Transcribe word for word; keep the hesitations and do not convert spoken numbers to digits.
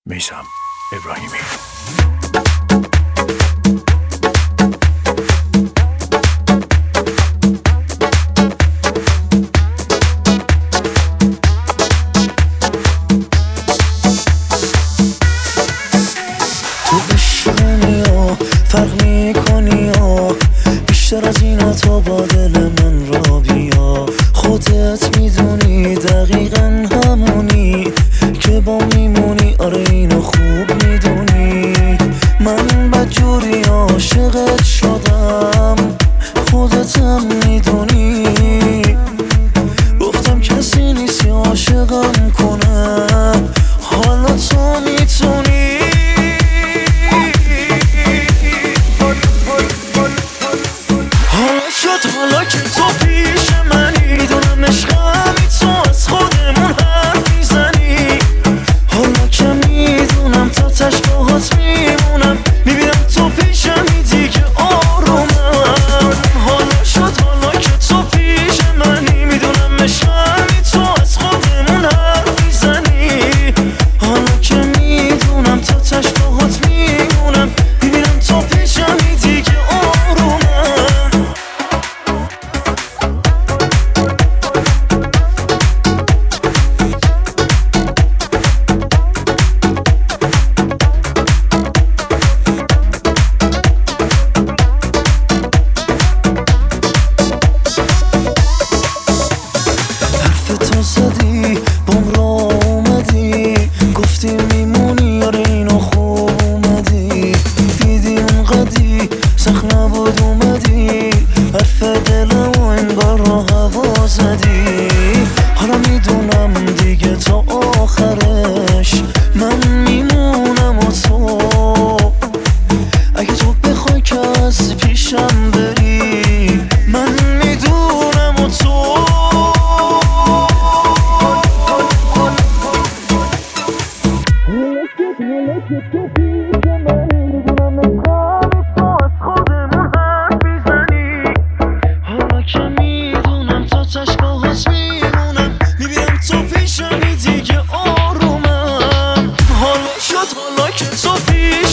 میثم ابراهیمی. تو بشکنی و فرق میکنی و بیشتر از اینا تو با دل من را بیا. خودت میدونی دقیقا همونی که با میمونی، آره اینو خوب میدونی. من بدجوری عاشقت شدم، خودتم میدونی. گفتم کسی نیستی عاشقم کنه، حالا تو میتونی. حالا شد حالا که تو پیش منی، میدونم عشقمی تو از خودمون حرف میزنی. حالا که میدونم تا تش باهات میمونم، میبینم تو پیشمی دیگه آرومم. حالا شد حالا که تو پیش منی، میدونم عشقمی تو از خودمون حرف میزنی. حالا که میدونم تا تش باهات میمونم، میبینم تو پیشمی دیگه آرومم. تو زدی بام را اومدی، گفتی میمونی، آره اینو خوب اومدی. دیدی اونقدی سخت نبود اومدی، حرف دلمو انگار رو هوا زدی. حالا میدونم دیگه تا آخرش من میمونم و تو. اگه تو بخوای که از پیشم بری، من میدونم و تو. حالا که میدونم تا تش باهات میمونم، میبینم تو پیشمی دیگه آرومم. حالا شد حالا که تو پیش